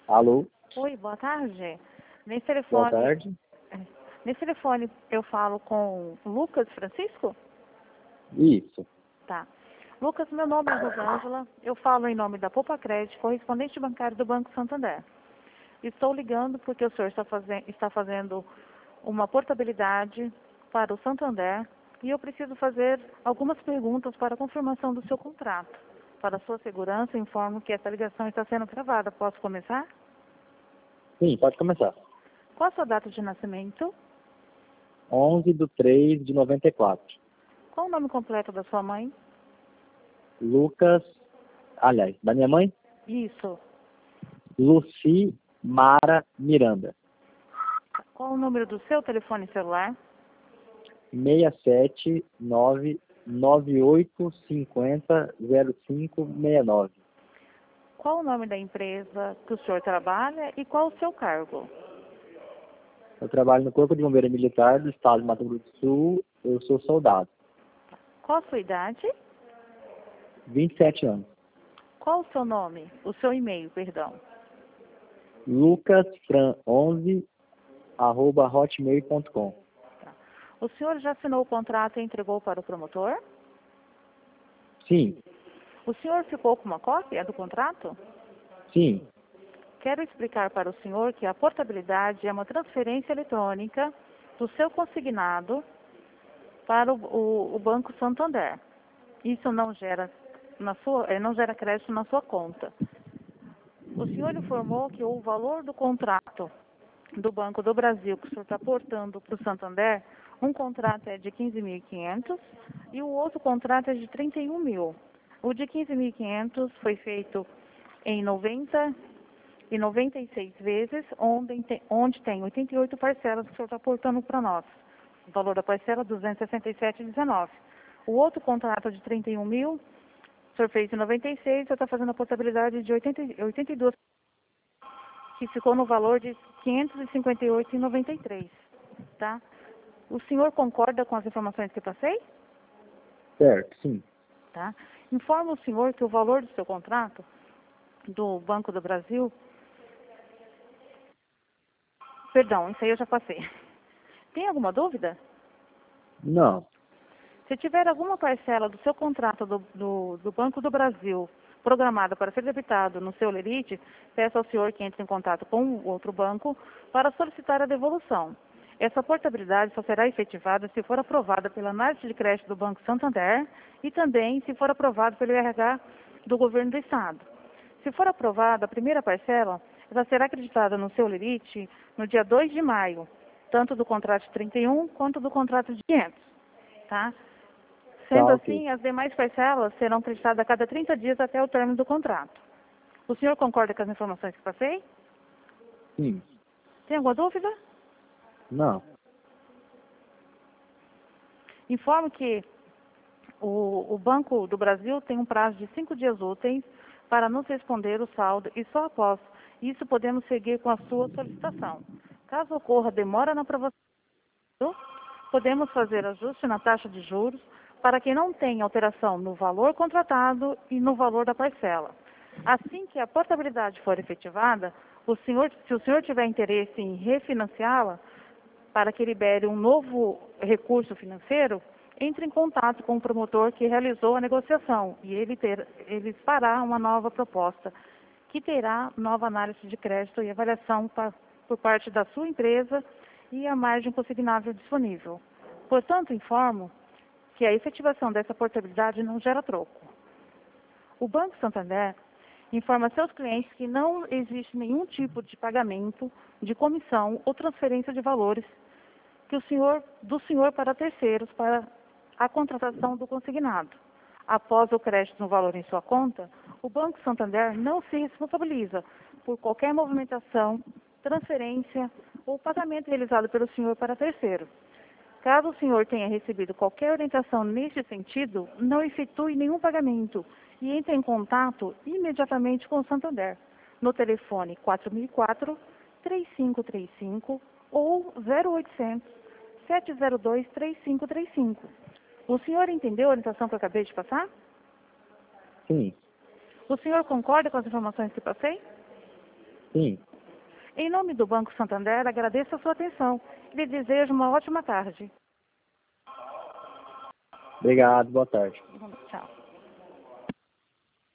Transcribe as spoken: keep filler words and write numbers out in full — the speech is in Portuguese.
Alô, Oi, boa tarde. Nesse boa telefone, tarde. nesse telefone eu falo com Lucas Francisco? Isso. Tá. Lucas, meu nome é Rosângela. Eu falo em nome da Poupa Crédito, correspondente bancário do Banco Santander. Estou ligando porque o senhor está, faze está fazendo uma portabilidade para o Santander e eu preciso fazer algumas perguntas para a confirmação do seu contrato. Para sua segurança, informo que essa ligação está sendo gravada. Posso começar? Sim, pode começar. Qual a sua data de nascimento? onze de três de noventa e quatro. Qual o nome completo da sua mãe? Lucas, aliás, da minha mãe, Isso. Luci Mara Miranda. Qual o número do seu telefone celular? seis sete nove nove oito cinco zero zero cinco seis nove. Qual o nome da empresa que o senhor trabalha e qual o seu cargo? Eu trabalho no Corpo de Bombeiro Militar do Estado de Mato Grosso do Sul. Eu sou soldado. Qual a sua idade? vinte e sete anos. Qual o seu nome? O seu e-mail, perdão. lucasfran onze arroba hotmail ponto com. O senhor já assinou o contrato e entregou para o promotor? Sim, O senhor ficou com uma cópia do contrato? sim. Quero explicar para o senhor que a portabilidade é uma transferência eletrônica do seu consignado para o, o, o Banco Santander. Isso não gera, na sua, eh, não gera crédito na sua conta. O senhor informou que o valor do contrato do Banco do Brasil que o senhor está portando para o Santander, um contrato é de quinze mil e quinhentos e o outro contrato é de trinta e um mil. O de quinze mil e quinhentos foi feito em noventa e noventa e seis vezes, onde tem, onde tem oitenta e oito parcelas que o senhor está portando para nós. O valor da parcela é duzentos e sessenta e sete vírgula dezenove. O outro contrato de trinta e um mil, o senhor fez em noventa e seis, o senhor está fazendo a portabilidade de oitenta, oitenta e dois, que ficou no valor de quinhentos e cinquenta e oito vírgula noventa e três. Tá? O senhor concorda com as informações que eu passei? Certo, sim. Tá? Informa o senhor que o valor do seu contrato do Banco do Brasil... Perdão, isso aí eu já passei. Tem alguma dúvida? Não. Se tiver alguma parcela do seu contrato do, do, do Banco do Brasil programada para ser debitado no seu lerite, peça ao senhor que entre em contato com o outro banco para solicitar a devolução. Essa portabilidade só será efetivada se for aprovada pela análise de crédito do Banco Santander e também se for aprovado pelo R H do Governo do Estado. Se for aprovada a primeira parcela, ela será acreditada no seu lerite no dia dois de maio, tanto do contrato de trinta e um quanto do contrato de quinhentos. Tá? Sendo Tá, ok. assim, as demais parcelas serão acreditadas a cada trinta dias até o término do contrato. O senhor concorda com as informações que passei? Sim. Tem alguma dúvida? Não. Informo que o, o Banco do Brasil tem um prazo de cinco dias úteis para nos responder o saldo e só após isso podemos seguir com a sua solicitação. Caso ocorra demora na aprovação, podemos fazer ajuste na taxa de juros para que não tenha alteração no valor contratado e no valor da parcela. Assim que a portabilidade for efetivada, o senhor, se o senhor tiver interesse em refinanciá-la, para que libere um novo recurso financeiro, entre em contato com o promotor que realizou a negociação e ele, ter, ele fará uma nova proposta, que terá nova análise de crédito e avaliação pa, por parte da sua empresa e a margem consignável disponível. Portanto, informo que a efetivação dessa portabilidade não gera troco. O Banco Santander informa a seus clientes que não existe nenhum tipo de pagamento, de comissão ou transferência de valores que o senhor, do senhor para terceiros para a contratação do consignado. Após o crédito no valor em sua conta, o Banco Santander não se responsabiliza por qualquer movimentação, transferência ou pagamento realizado pelo senhor para terceiro. Caso o senhor tenha recebido qualquer orientação neste sentido, não efetue nenhum pagamento e entre em contato imediatamente com o Santander, no telefone quatro mil e quatro, três cinco três cinco ou zero oitocentos, sete zero dois, três cinco três cinco. O senhor entendeu a orientação que eu acabei de passar? Sim. O senhor concorda com as informações que passei? Sim. Em nome do Banco Santander, agradeço a sua atenção e lhe desejo uma ótima tarde. Obrigado, boa tarde.